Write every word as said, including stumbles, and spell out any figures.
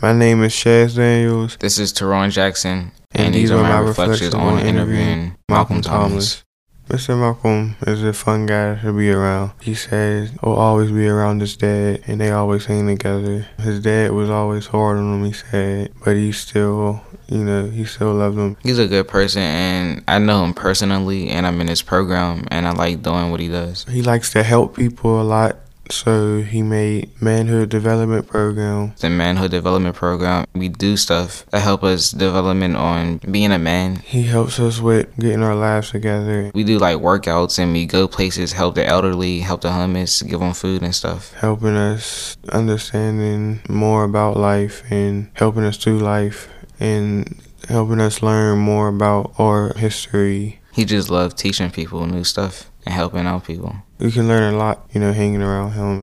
My name is Chaz Daniels. This is Teron Jackson, and, and these, these are my reflections on interviewing Malcolm Thomas. Mister Malcolm is a fun guy to be around. He says he'll always be around his dad, and they always hang together. His dad was always hard on him, he said, but he still, you know, he still loved him. He's a good person, and I know him personally, and I'm in his program, and I like doing what he does. He likes to help people a lot. So he made Manhood Development Program. The Manhood Development Program, we do stuff that help us development on being a man. He helps us with getting our lives together. We do like workouts and we go places, help the elderly, help the homeless, give them food and stuff. Helping us understanding more about life and helping us through life and helping us learn more about our history. He just loved teaching people new stuff and helping out people. We can learn a lot, you know, hanging around him.